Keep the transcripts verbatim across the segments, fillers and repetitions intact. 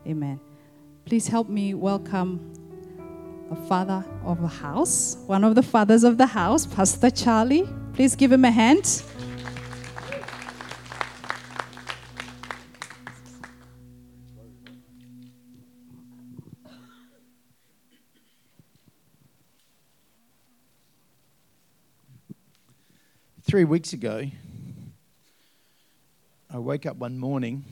Amen. Please help me welcome a father of the house, one of the fathers of the house, Pastor Charlie. Please give him a hand. Three weeks ago, I woke up one morning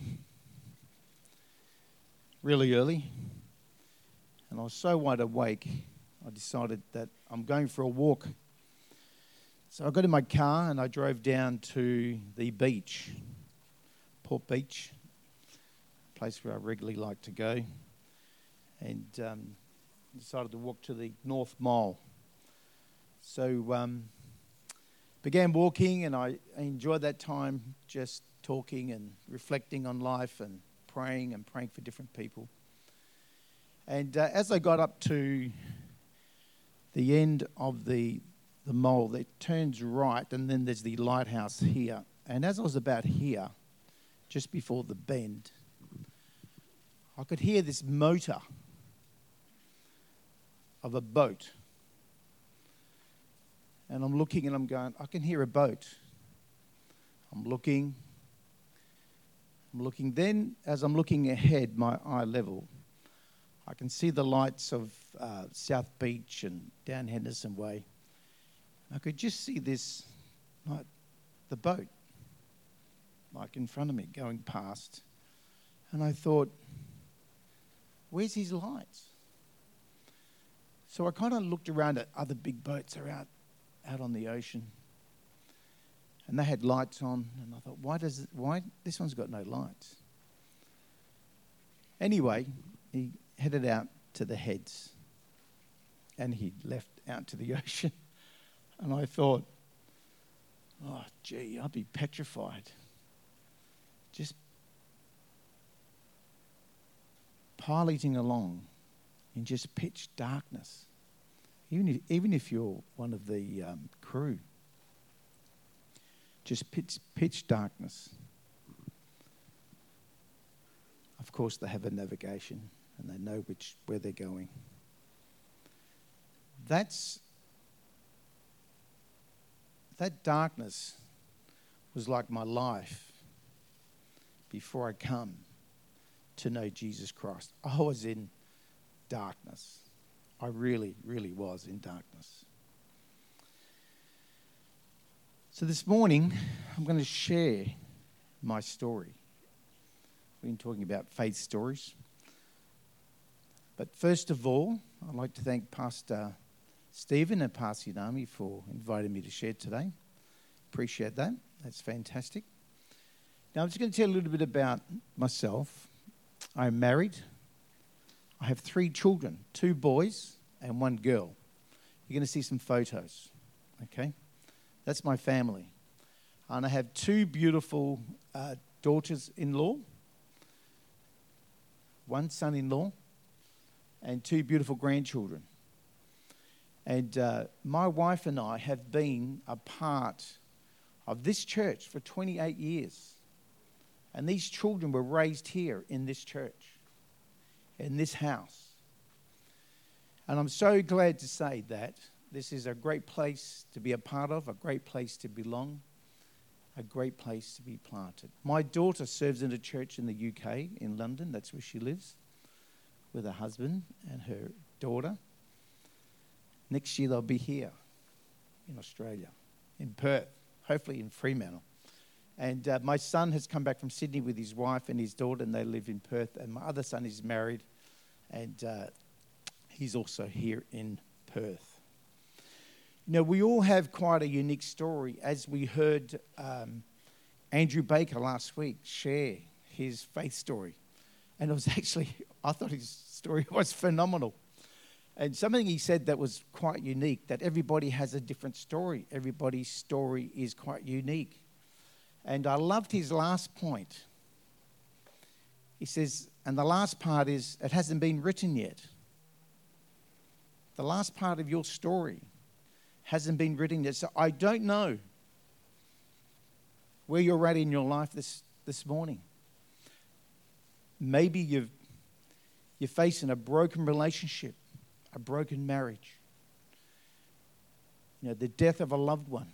really early, and I was so wide awake, I decided that I'm going for a walk. So I got in my car and I drove down to the beach, Port Beach, a place where I regularly like to go, and um, decided to walk to the North Mall. So um, began walking, and I enjoyed that time just talking and reflecting on life and praying and praying for different people. And uh, as I got up to the end of the the mall, it turns right, and then there's the lighthouse here. And as I was about here, just before the bend, I could hear this motor of a boat. And I'm looking and I'm going, I can hear a boat. I'm looking. I'm looking. Then, as I'm looking ahead, my eye level, I can see the lights of uh, South Beach and down Henderson Way. I could just see this, like the boat, like in front of me, going past. And I thought, where's his lights? So I kind of looked around at other big boats around out on the ocean, and they had lights on, and I thought, why does it, why this one's got no lights? Anyway, he headed out to the heads, and he left out to the ocean, and I thought, oh gee, I'd be petrified, just piloting along in just pitch darkness. Even if, even if you're one of the um, crew, just pitch, pitch darkness. Of course, they have a navigation and they know which where they're going. That's that darkness was like my life before I come to know Jesus Christ. I was in darkness. I really, really was in darkness. So this morning, I'm going to share my story. We've been talking about faith stories. But first of all, I'd like to thank Pastor Stephen and Pastor Yanami for inviting me to share today. Appreciate that. That's fantastic. Now, I'm just going to tell you a little bit about myself. I'm married. I have three children, two boys and one girl. You're going to see some photos, okay? That's my family. And I have two beautiful uh, daughters-in-law, one son-in-law, and two beautiful grandchildren. And uh, my wife and I have been a part of this church for twenty-eight years. And these children were raised here in this church, in this house. And I'm so glad to say that this is a great place to be a part of, a great place to belong, a great place to be planted. My daughter serves in a church in the U K, in London. That's where she lives, with her husband and her daughter. Next year they'll be here in Australia, in Perth, hopefully in Fremantle. And uh, my son has come back from Sydney with his wife and his daughter, and they live in Perth. And my other son is married, and uh, he's also here in Perth. You know, we all have quite a unique story, as we heard um, Andrew Baker last week share his faith story. And it was actually, I thought his story was phenomenal. And something he said that was quite unique, that everybody has a different story. Everybody's story is quite unique. And I loved his last point. He says, and the last part is, it hasn't been written yet. The last part of your story hasn't been written yet. So I don't know where you're at in your life this, this morning. Maybe you've You're facing a broken relationship, a broken marriage, you know, the death of a loved one.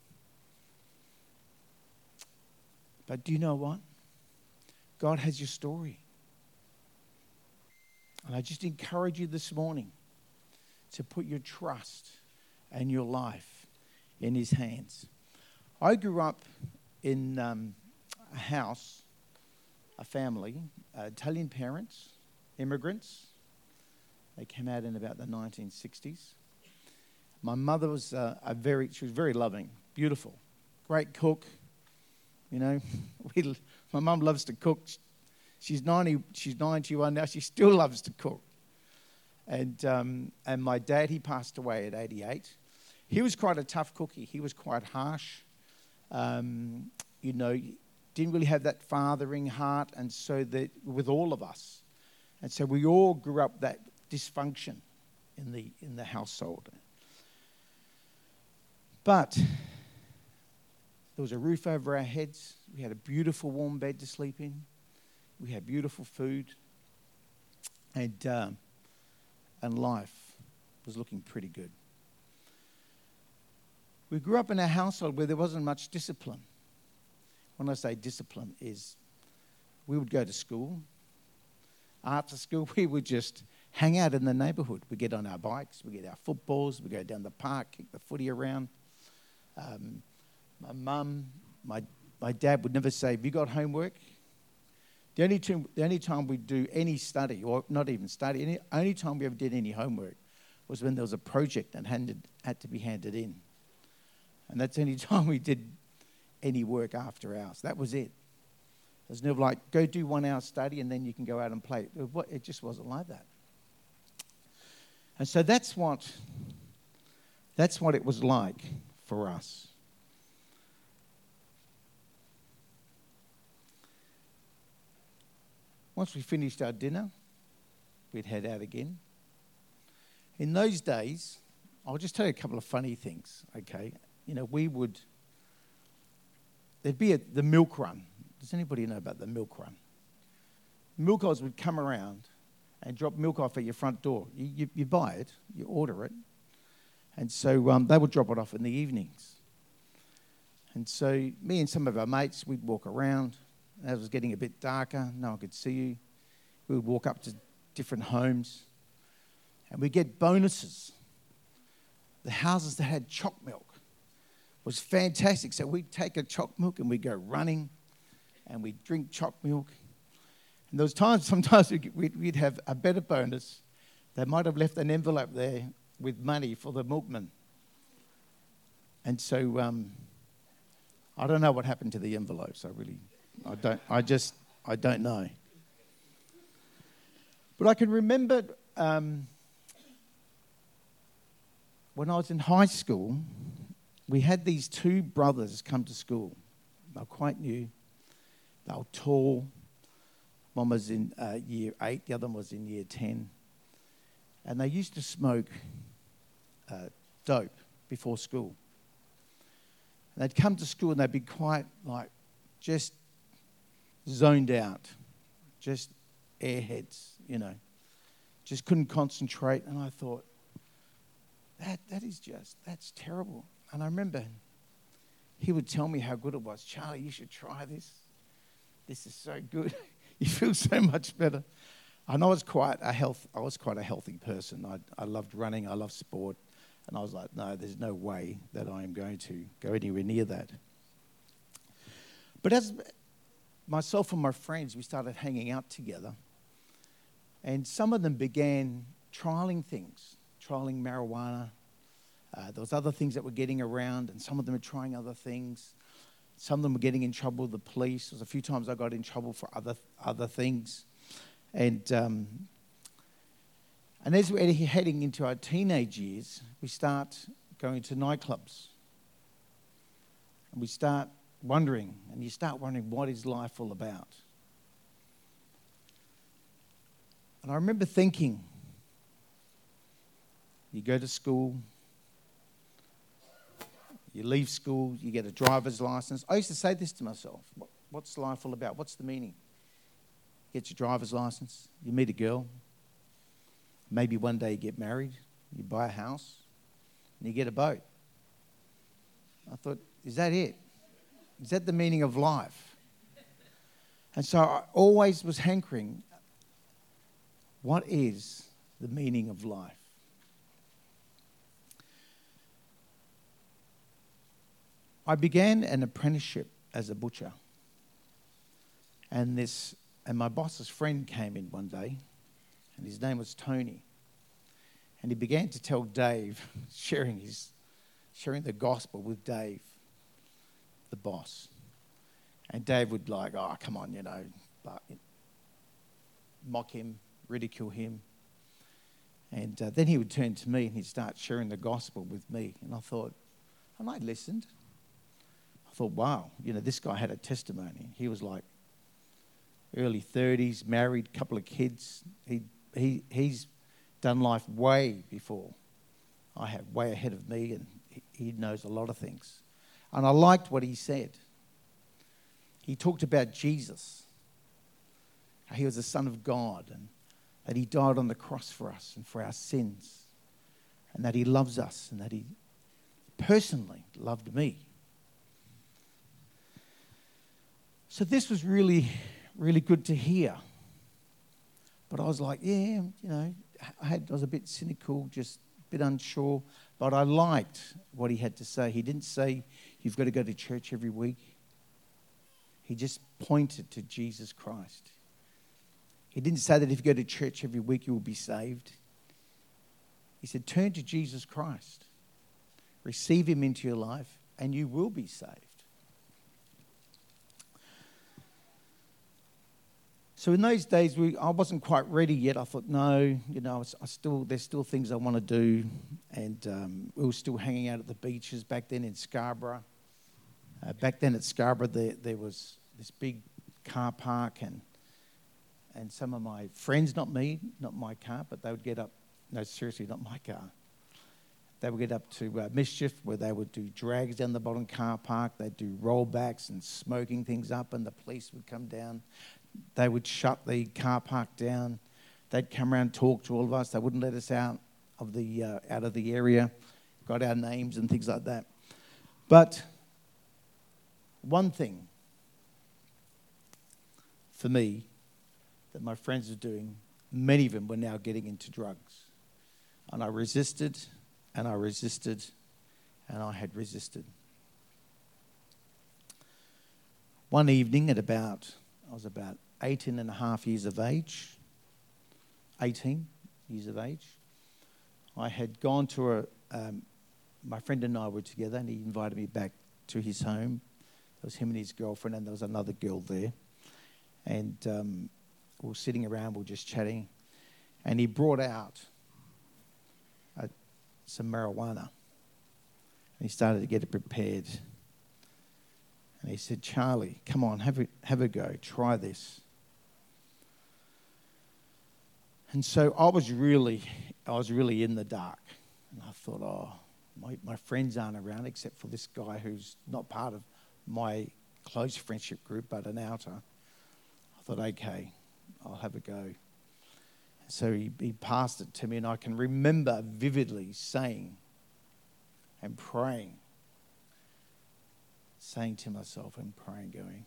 But do you know what? God has your story. And I just encourage you this morning to put your trust and your life in his hands. I grew up in um, a house, a family, uh, Italian parents, immigrants. They came out in about the nineteen sixties. My mother was uh, a very, she was very loving, beautiful, great cook. You know, we, my mum loves to cook. She's ninety, she's ninety-one now. She still loves to cook. And um, and my dad, he passed away at eighty-eight. He was quite a tough cookie. He was quite harsh. Um, you know, didn't really have that fathering heart, and so that with all of us, and so we all grew up that dysfunction in the in the household. But there was a roof over our heads. We had a beautiful warm bed to sleep in. We had beautiful food, and um, and life was looking pretty good. We grew up in a household where there wasn't much discipline. When I say discipline, is we would go to school. After school, we would just hang out in the neighbourhood. We'd get on our bikes, we'd get our footballs, we'd go down the park, kick the footy around. Um, my mum, my my dad would never say, "Have you got homework?" The only time, the only time we'd do any study, or not even study, any only time we ever did any homework was when there was a project that handed, had to be handed in. And that's the only time we did any work after hours. That was it. It was never like, go do one hour study and then you can go out and play. It just wasn't like that. And so that's what, that's what it was like for us. Once we finished our dinner, we'd head out again. In those days, I'll just tell you a couple of funny things, okay? You know, we would, there'd be a, the milk run. Does anybody know about the milk run? Milkers would come around and drop milk off at your front door. You, you, you buy it, you order it, and so um, they would drop it off in the evenings. And so me and some of our mates, we'd walk around. As it was getting a bit darker, no one could see you. We would walk up to different homes, and we'd get bonuses. The houses that had choc milk was fantastic. So we'd take a choc milk and we'd go running, and we'd drink choc milk. And there was times, sometimes we'd, we'd have a better bonus. They might have left an envelope there with money for the milkman. And so um, I don't know what happened to the envelopes. I really... I don't. I just. I don't know. But I can remember um, when I was in high school, we had these two brothers come to school. They were quite new. They were tall. One was in uh, year eight. The other one was in year ten. And they used to smoke uh, dope before school. And they'd come to school and they'd be quite like just zoned out, just airheads, you know, just couldn't concentrate. And I thought, that that is just, that's terrible. And I remember he would tell me how good it was. Charlie, you should try this. This is so good. You feel so much better. And I was quite a health, I was quite a healthy person. I, I loved running, I loved sport. And I was like, no, there's no way that I am going to go anywhere near that. But as myself and my friends, we started hanging out together. And some of them began trialing things, trialing marijuana. Uh, there was other things that were getting around, and some of them were trying other things. Some of them were getting in trouble with the police. There was a few times I got in trouble for other other things. And um, and as we're heading into our teenage years, we start going to nightclubs. And we start wondering, and you start wondering, what is life all about? And I remember thinking, you go to school, you leave school, you get a driver's license. I used to say this to myself, what, what's life all about? What's the meaning? You get your driver's license, you meet a girl, Maybe one day you get married, you buy a house, and you get a boat. I thought, is that it? Is that the meaning of life? And so I always was hankering, what is the meaning of life? I began an apprenticeship as a butcher. And this, and my boss's friend came in one day, and his name was Tony. And he began to tell Dave, sharing his, sharing the gospel with Dave, the boss. And Dave would like, oh, come on, you know, but, mock him, ridicule him. And uh, then he would turn to me and he'd start sharing the gospel with me. And I thought, and I listened. I thought, wow, you know, this guy had a testimony. He was like early thirties, married, couple of kids. He he he's done life way before I have, way ahead of me, and he, he knows a lot of things. And I liked what he said. He talked about Jesus, how he was the Son of God, and that he died on the cross for us and for our sins, and that he loves us, and that he personally loved me. So this was really, really good to hear. But I was like, yeah, you know, I, had, I was a bit cynical, just a bit unsure. But I liked what he had to say. He didn't say, you've got to go to church every week. He just pointed to Jesus Christ. He didn't say that if you go to church every week, you will be saved. He said, turn to Jesus Christ. Receive him into your life, and you will be saved. So in those days, we, I wasn't quite ready yet. I thought, no, you know, I, I still there's still things I want to do. And um, we were still hanging out at the beaches back then in Scarborough. Uh, back then at Scarborough, there, there was this big car park, and and some of my friends, not me, not my car, but they would get up, no, seriously, not my car. They would get up to uh, Mischief, where they would do drags down the bottom car park. They'd do rollbacks and smoking things up, and the police would come down. They would shut the car park down. They'd come around and talk to all of us. They wouldn't let us out of the uh, out of the area. Got our names and things like that. But one thing for me that my friends were doing, many of them were now getting into drugs. And I resisted, and I resisted, and I had resisted. One evening at about, I was about eighteen and a half years of age, eighteen years of age, I had gone to a, um, my friend and I were together, and he invited me back to his home. It was him and his girlfriend, and there was another girl there. And um, we were sitting around, we were just chatting, and he brought out uh, some marijuana. And he started to get it prepared. And he said, Charlie, come on, have a, have a go, try this. And so I was really, I was really in the dark. And I thought, oh, my, my friends aren't around except for this guy who's not part of my close friendship group, but an outer. I thought, okay, I'll have a go. So he, he passed it to me, and I can remember vividly saying and praying, saying to myself and praying, going,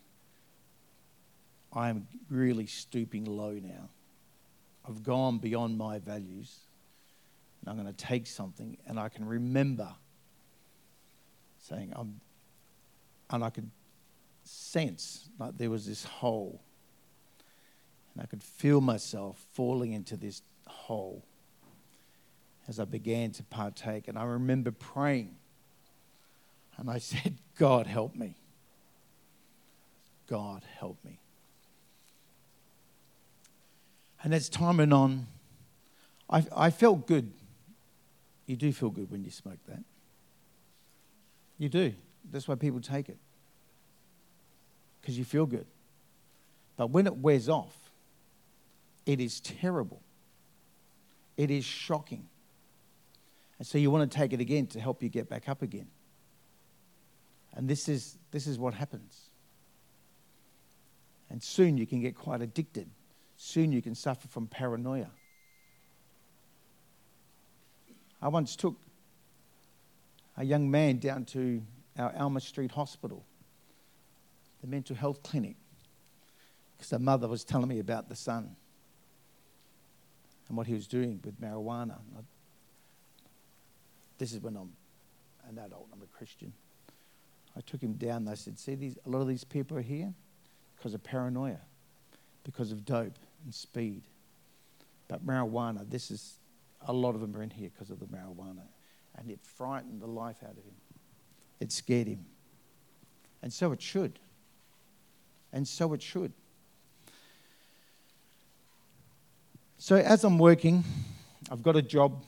I am really stooping low now. I've gone beyond my values, and I'm going to take something. And I can remember saying, I'm, and I could sense like there was this hole, and I could feel myself falling into this hole as I began to partake. And I remember praying, and I said, God, help me. God, help me. And as time went on, I, I felt good. You do feel good when you smoke that. You do. That's why people take it. Because you feel good. But when it wears off, it is terrible. It is shocking. And so you want to take it again to help you get back up again. And this is this is what happens. And soon you can get quite addicted. Soon you can suffer from paranoia. I once took a young man down to our Alma Street Hospital, the mental health clinic, because the mother was telling me about the son and what he was doing with marijuana. I, this is when I'm an adult, I'm a Christian. I took him down and I said, see, these, a lot of these people are here because of paranoia, because of dope and speed. But marijuana, this is, a lot of them are in here because of the marijuana. And it frightened the life out of him. It scared him. And so it should. And so it should. So as I'm working, I've got a job.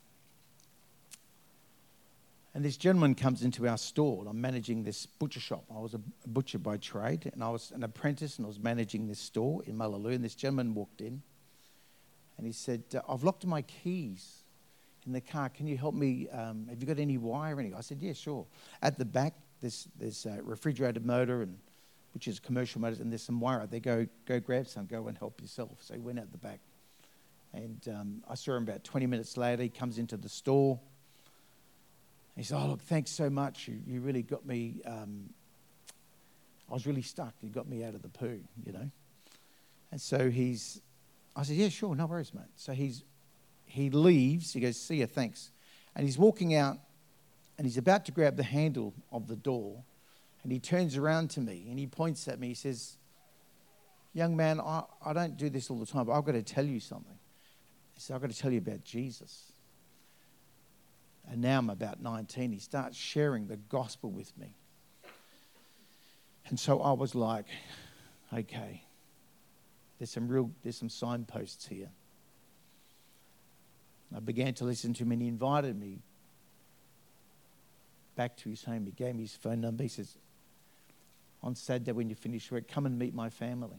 And this gentleman comes into our store. I'm managing this butcher shop. I was a butcher by trade, and I was an apprentice, and I was managing this store in Mullaloo. And this gentleman walked in, and he said, I've locked my keys in the car. Can you help me? Um, have you got any wiring? I said, yeah, sure. At the back, there's, there's a refrigerated motor, and which is commercial motors, and there's some wire. They go, go grab some, go and help yourself. So he went out the back. And um, I saw him about twenty minutes later. He comes into the store. He said, oh, look, thanks so much. You, you really got me, um, I was really stuck. You got me out of the poo, you know. And so he's, I said, yeah, sure, no worries, mate. So he's, he leaves. He goes, see ya, thanks. And he's walking out, and he's about to grab the handle of the door. And he turns around to me, and he points at me. He says, young man, I, I don't do this all the time, but I've got to tell you something. He said, I've got to tell you about Jesus. And now I'm about nineteen. He starts sharing the gospel with me. And so I was like, okay, there's some real, there's some signposts here. I began to listen to him, and he invited me back to his home. He gave me his phone number. He says, on Saturday when you finish work, come and meet my family.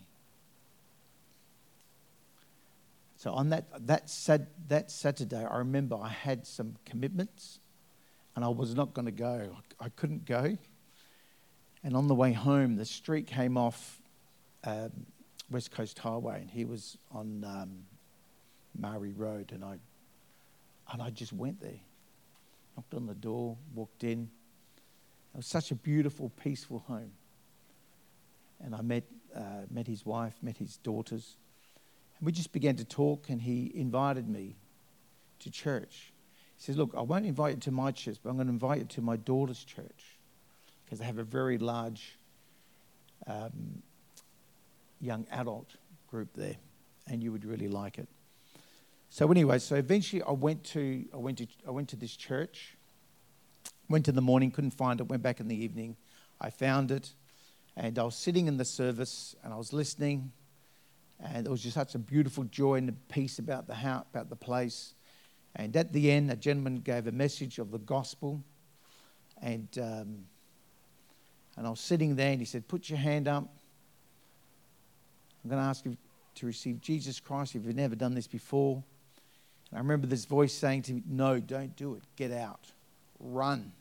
So on that that sad, that Saturday, I remember I had some commitments, and I was not going to go. I couldn't go. And on the way home, the street came off um, West Coast Highway, and he was on um, Murray Road, and I and I just went there, knocked on the door, walked in. It was such a beautiful, peaceful home. And I met uh, met his wife, met his daughters. We just began to talk, and he invited me to church. He says, look, I won't invite you to my church, but I'm going to invite you to my daughter's church, because they have a very large um, young adult group there, and you would really like it. So anyway, so eventually I went to I went to I went to this church. Went in the morning, couldn't find it. Went back in the evening. I found it, and I was sitting in the service, and I was listening. And there was just such a beautiful joy and peace about the house, about the place. And at the end, a gentleman gave a message of the gospel. And um, and I was sitting there, and he said, put your hand up. I'm going to ask you to receive Jesus Christ if you've never done this before. And I remember this voice saying to me, no, don't do it. Get out. Run.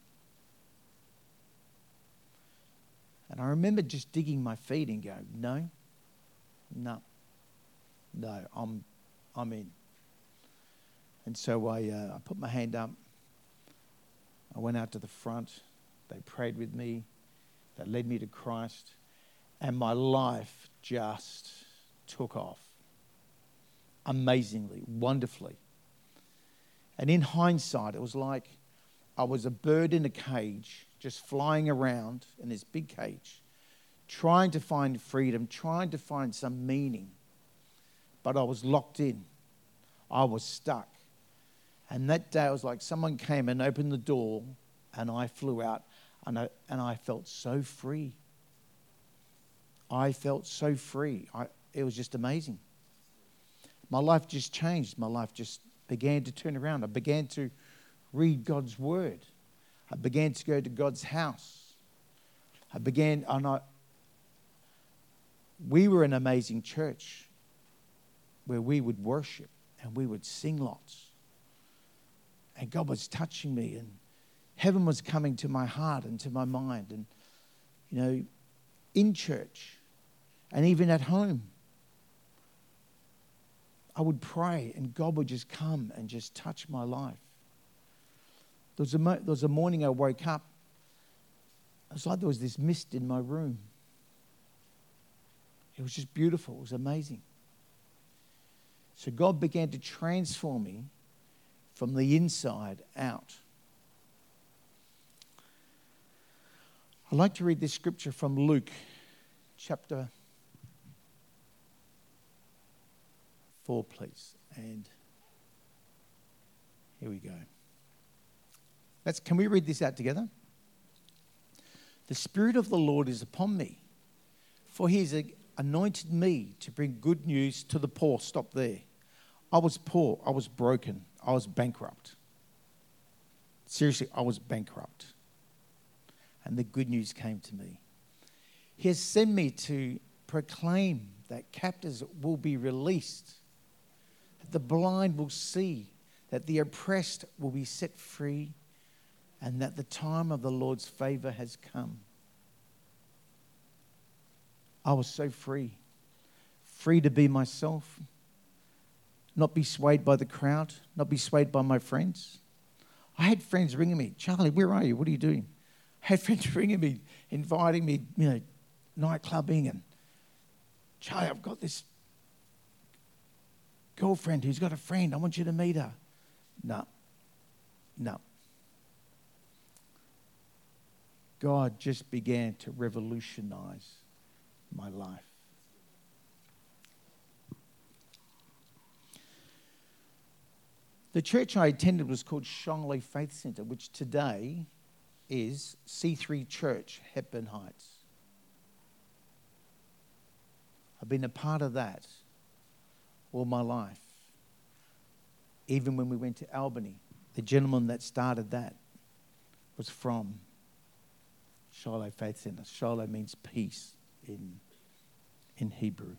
And I remember just digging my feet and going, no, no. No, I'm I'm in. And so I, uh, I put my hand up. I went out to the front. They prayed with me. They led me to Christ. And my life just took off. Amazingly, wonderfully. And in hindsight, it was like I was a bird in a cage, just flying around in this big cage, trying to find freedom, trying to find some meaning. But I was locked in. I was stuck. And that day, it was like someone came and opened the door, and I flew out, and I, and I felt so free. I felt so free. I, it was just amazing. My life just changed. My life just began to turn around. I began to read God's word. I began to go to God's house. I began, and I, we were an amazing church, where we would worship and we would sing lots. And God was touching me, and heaven was coming to my heart and to my mind. And, you know, in church and even at home, I would pray, and God would just come and just touch my life. There was, a mo- there was a morning I woke up. It was like there was this mist in my room. It was just beautiful. It was amazing. So God began to transform me from the inside out. I'd like to read this scripture from Luke chapter four, please. And here we go. Let's, can we read this out together? The Spirit of the Lord is upon me, for he has anointed me to bring good news to the poor. Stop there. I was poor. I was broken. I was bankrupt. Seriously, I was bankrupt. And the good news came to me. He has sent me to proclaim that captives will be released, that the blind will see, that the oppressed will be set free, and that the time of the Lord's favor has come. I was so free. Free to be myself. Not be swayed by the crowd. Not be swayed by my friends. I had friends ringing me. Charlie, where are you? What are you doing? I had friends ringing me, inviting me, you know, nightclubbing. And Charlie, I've got this girlfriend who's got a friend. I want you to meet her. No. No. God just began to revolutionize my life. The church I attended was called Shongley Faith Centre, which today is C three Church, Hepburn Heights. I've been a part of that all my life. Even when we went to Albany, the gentleman that started that was from Shiloh Faith Centre. Shiloh means peace in, in Hebrew.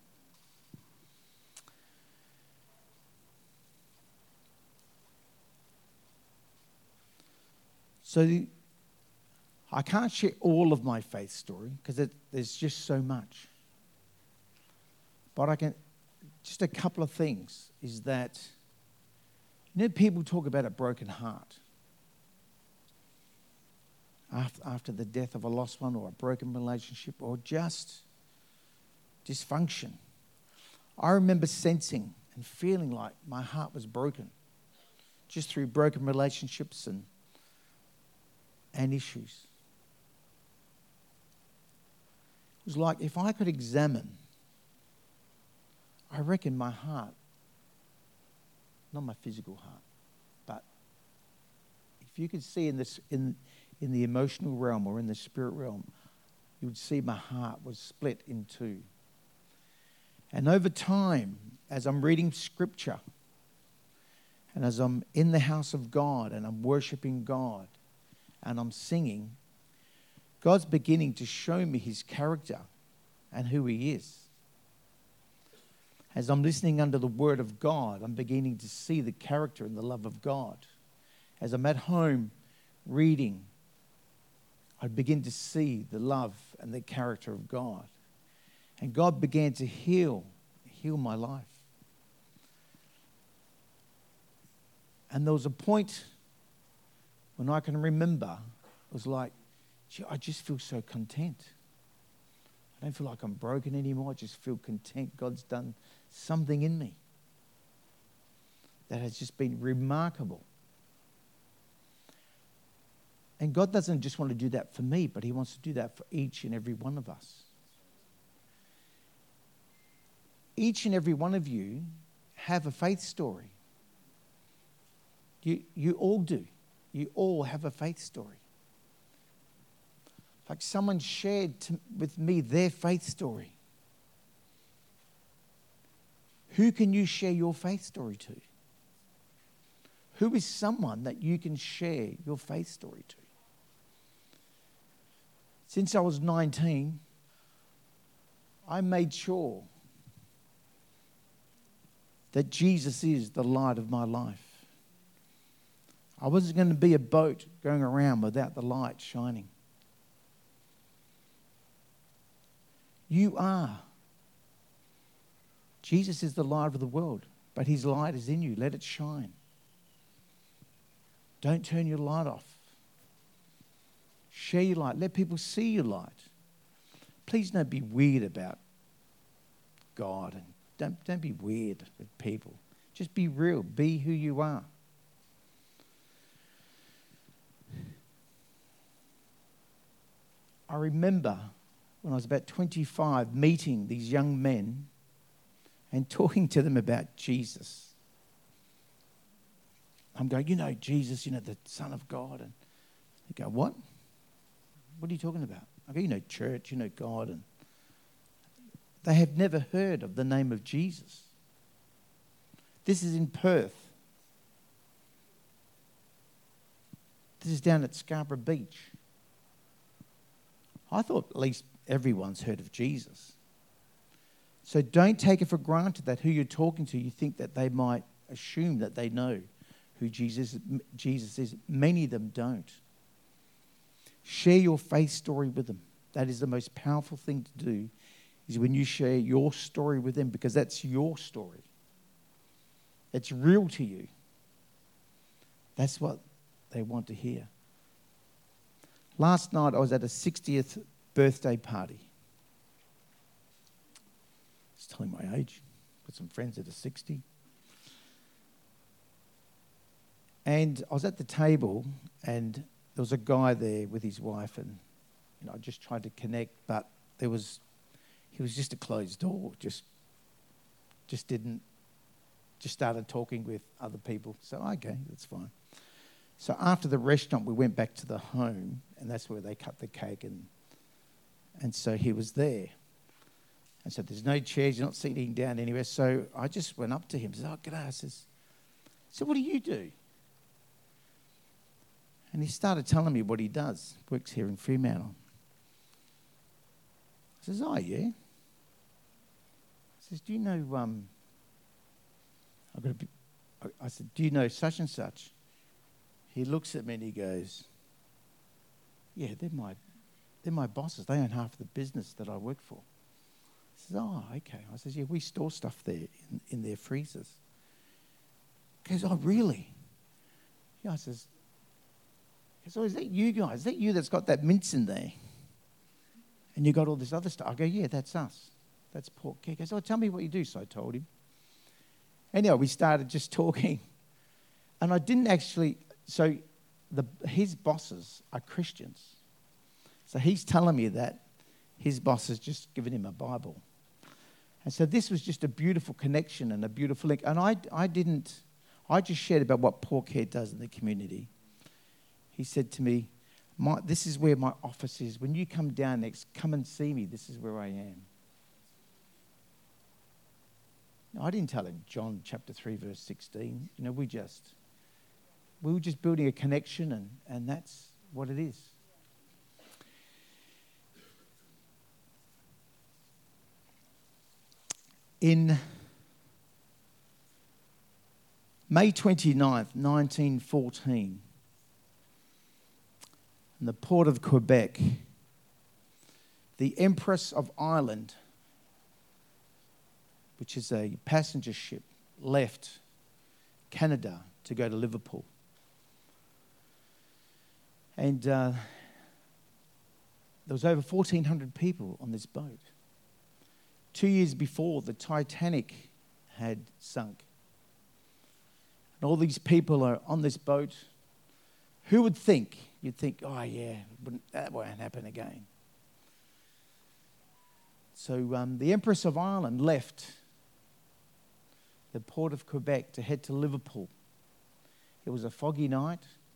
So the, I can't share all of my faith story because there's just so much. But I can, just a couple of things is that, you know, people talk about a broken heart. After, after the death of a lost one or a broken relationship or just dysfunction. I remember sensing and feeling like my heart was broken just through broken relationships and, and issues. It was like if I could examine, I reckon my heart, not my physical heart, but if you could see in this in in the emotional realm or in the spirit realm, you would see my heart was split in two. And over time, as I'm reading scripture, and as I'm in the house of God and I'm worshiping God and I'm singing, God's beginning to show me his character and who he is. As I'm listening under the word of God, I'm beginning to see the character and the love of God. As I'm at home reading, I begin to see the love and the character of God. And God began to heal, heal my life. And there was a point when I can remember, it was like, gee, I just feel so content. I don't feel like I'm broken anymore. I just feel content. God's done something in me that has just been remarkable. And God doesn't just want to do that for me, but he wants to do that for each and every one of us. Each and every one of you have a faith story. You, you all do. You all have a faith story. Like someone shared to, with me their faith story. Who can you share your faith story to? Who is someone that you can share your faith story to? Since I was nineteen, I made sure that Jesus is the light of my life. I wasn't going to be a boat going around without the light shining. You are. Jesus is the light of the world, but his light is in you. Let it shine. Don't turn your light off. Share your light. Let people see your light. Please don't be weird about God, and don't, don't be weird with people. Just be real. Be who you are. I remember when I was about twenty-five meeting these young men and talking to them about Jesus. I'm going, you know, Jesus, you know, the Son of God. And they go, what? What are you talking about? I go, you know, church, you know, God. And they have never heard of the name of Jesus. This is in Perth. This is down at Scarborough Beach. I thought at least everyone's heard of Jesus. So don't take it for granted that who you're talking to, you think that they might assume that they know who Jesus, Jesus is. Many of them don't. Share your faith story with them. That is the most powerful thing to do, is when you share your story with them, because that's your story. It's real to you. That's what they want to hear. Last night I was at a sixtieth birthday party. It's telling my age. Got some friends that are sixty. And I was at the table, and there was a guy there with his wife, and you know, I just tried to connect, but there was, he was just a closed door. Just, just didn't, just started talking with other people. So okay, that's fine. So after the restaurant, we went back to the home, and that's where they cut the cake, and and so he was there. And so there's no chairs, you're not sitting down anywhere. So I just went up to him and said, oh, g'day. I says, so what do you do? And he started telling me what he does. Works here in Fremantle. I says, oh, yeah. I says, do you know, um, I've got to be, I said, do you know such and such? He looks at me and he goes, yeah, they're my, they're my bosses. They own half of the business that I work for. I says, oh, okay. I says, yeah, we store stuff there in, in their freezers. He goes, oh, really? Yeah, I says, so is that you guys? Is that you that's got that mince in there? And you got all this other stuff? I go, yeah, that's us. That's pork cake. He goes, oh, tell me what you do. So I told him. Anyhow, we started just talking. And I didn't actually, so the, his bosses are Christians. So he's telling me that his boss has just given him a Bible. And so this was just a beautiful connection and a beautiful link. And I, I didn't, I just shared about what Pork Care does in the community. He said to me, my, this is where my office is. When you come down next, come and see me. This is where I am. Now, I didn't tell him John chapter three, verse sixteen. You know, we just, we were just building a connection, and, and that's what it is. In May twenty-ninth, nineteen fourteen, in the port of Quebec, the Empress of Ireland, which is a passenger ship, left Canada to go to Liverpool. And uh, there was over fourteen hundred people on this boat. Two years before, the Titanic had sunk. And all these people are on this boat. Who would think? You'd think, oh yeah, that won't happen again. So um, the Empress of Ireland left the port of Quebec to head to Liverpool. It was a foggy night.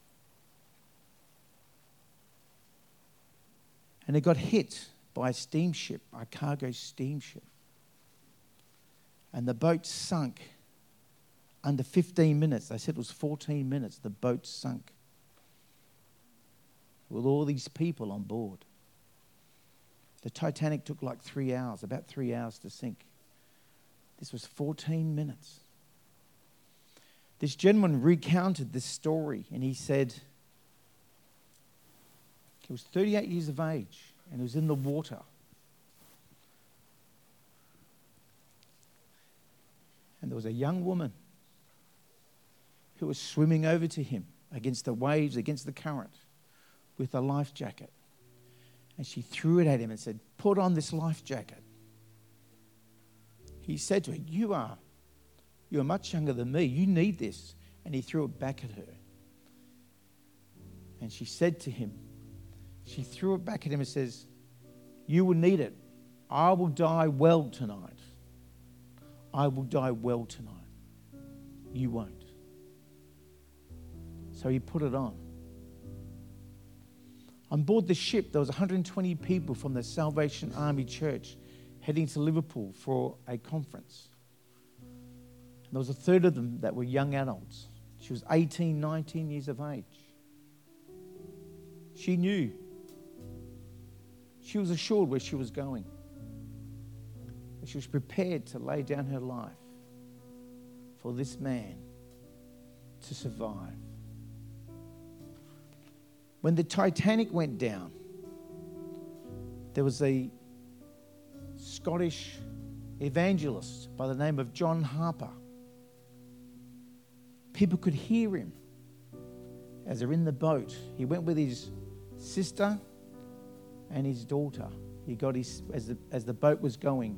And it got hit by a steamship, a cargo steamship. And the boat sunk under fifteen minutes. They said it was fourteen minutes. The boat sunk with all these people on board. The Titanic took like three hours, about three hours to sink. This was fourteen minutes. This gentleman recounted this story, and he said he was thirty-eight years of age, and he was in the water. And there was a young woman who was swimming over to him, against the waves, against the current, with a life jacket. And she threw it at him and said, "Put on this life jacket." He said to her, you are, you are much younger than me. You need this. And he threw it back at her. And she said to him, she threw it back at him and says, "You will need it. I will die well tonight. I will die well tonight. You won't." So he put it on. On board the ship, there was one hundred twenty people from the Salvation Army Church heading to Liverpool for a conference. And there was a third of them that were young adults. She was eighteen, nineteen years of age. She knew. She was assured where she was going. She was prepared to lay down her life for this man to survive. When the Titanic went down, there was a Scottish evangelist by the name of John Harper. People could hear him as they're in the boat. He went with his sister and his daughter. He got his, as the, as the boat was going,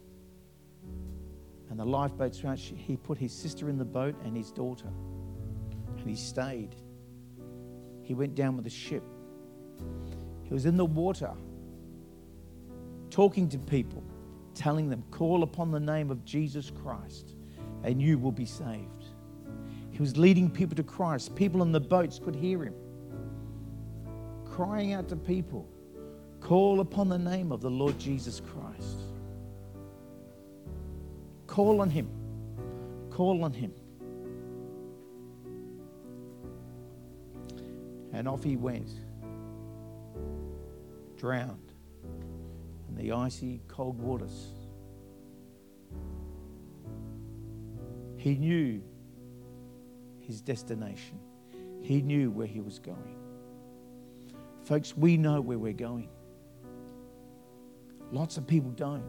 and the lifeboats around, he put his sister in the boat and his daughter, and he stayed. He went down with the ship. He was in the water, talking to people, telling them, "Call upon the name of Jesus Christ and you will be saved." He was leading people to Christ. People on the boats could hear him crying out to people, "Call upon the name of the Lord Jesus Christ. Call on him. Call on him." And off he went, drowned in the icy, cold waters. He knew his destination. He knew where he was going. Folks, we know where we're going. Lots of people don't.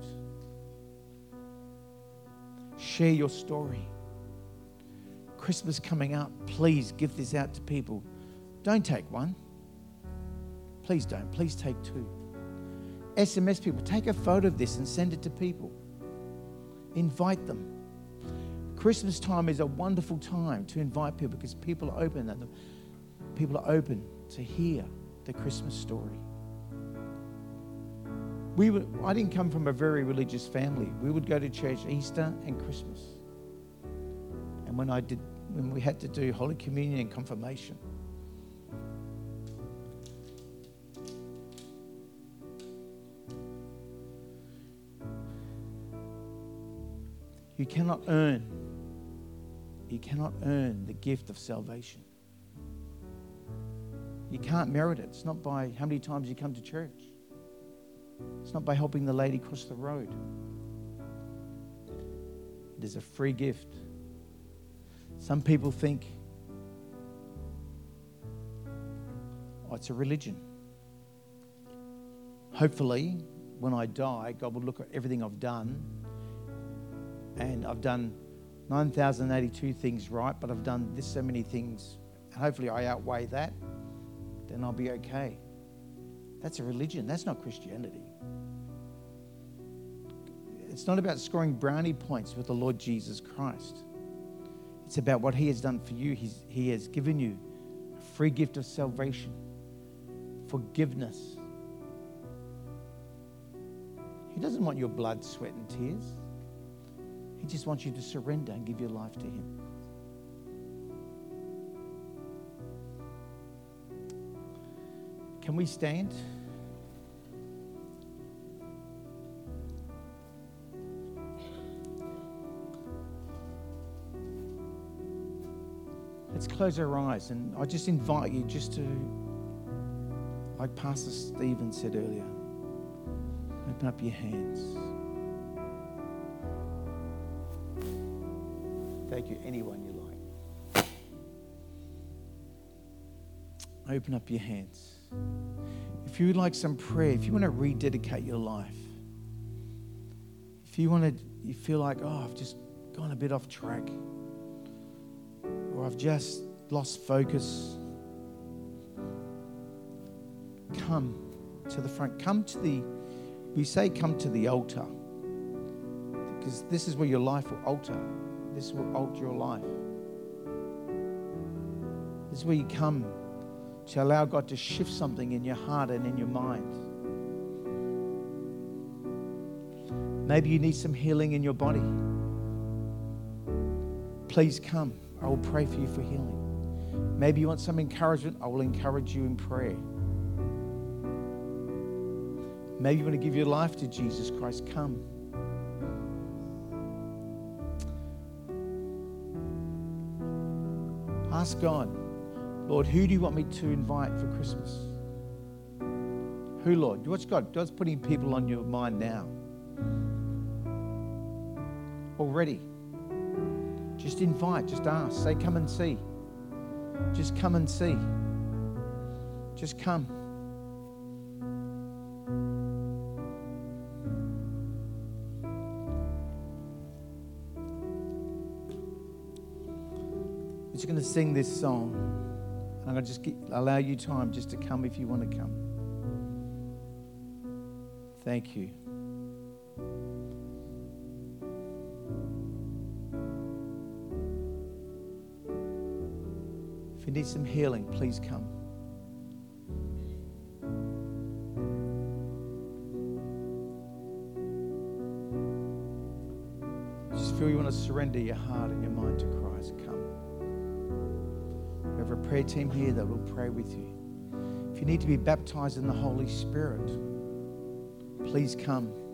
Share your story. Christmas coming up, please give this out to people. Don't take one. Please don't. Please take two. S M S people. Take a photo of this and send it to people. Invite them. Christmas time is a wonderful time to invite people because people are open and people are open to hear the Christmas story. We were, I didn't come from a very religious family. We would go to church Easter and Christmas. And when I did, when we had to do Holy Communion and Confirmation, you cannot earn, you cannot earn the gift of salvation. You can't merit it. It's not by how many times you come to church. It's not by helping the lady cross the road. It is a free gift. Some people think, oh, it's a religion. Hopefully, when I die, God will look at everything I've done, and I've done nine thousand eighty-two things right, but I've done this so many things, and hopefully I outweigh that, then I'll be okay. That's a religion. That's not Christianity. It's not about scoring brownie points with the Lord Jesus Christ. It's about what he has done for you. He's, he has given you a free gift of salvation, forgiveness. He doesn't want your blood, sweat, and tears. He just wants you to surrender and give your life to him. Can we stand? Let's close our eyes, and I just invite you just to, like Pastor Stephen said earlier, open up your hands. Thank you, anyone you like. Open up your hands. If you would like some prayer, if you want to rededicate your life, if you want to, you feel like, oh, I've just gone a bit off track, or I've just lost focus, come to the front. Come to the, we say come to the altar, because this is where your life will alter. This will alter your life. This is where you come to allow God to shift something in your heart and in your mind. Maybe you need some healing in your body. Please come. I will pray for you for healing. Maybe you want some encouragement. I will encourage you in prayer. Maybe you want to give your life to Jesus Christ. Come. Ask God, Lord, who do you want me to invite for Christmas? Who, Lord? What's God? God's putting people on your mind now. Already. Just invite, just ask. Say, come and see. Just come and see. Just come. We're just going to sing this song. And I'm going to just get, allow you time just to come if you want to come. Thank you. If you need some healing, please come. Just feel you want to surrender your heart and your mind to Christ. Come. We have a prayer team here that will pray with you. If you need to be baptized in the Holy Spirit, please come.